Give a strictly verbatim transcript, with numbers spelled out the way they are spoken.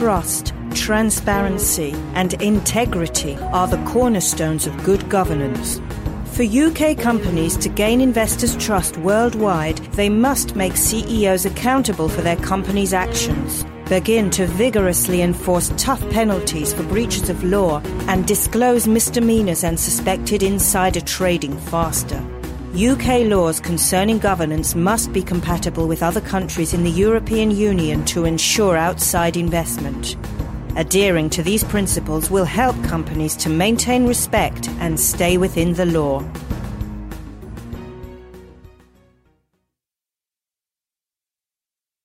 trust, transparency, and integrity are the cornerstones of good governance. For U K companies to gain investors' trust worldwide, they must make C E Os accountable for their company's actions, begin to vigorously enforce tough penalties for breaches of law, and disclose misdemeanors and suspected insider trading faster. U K laws concerning governance must be compatible with other countries in the European Union to ensure outside investment. Adhering to these principles will help companies to maintain respect and stay within the law.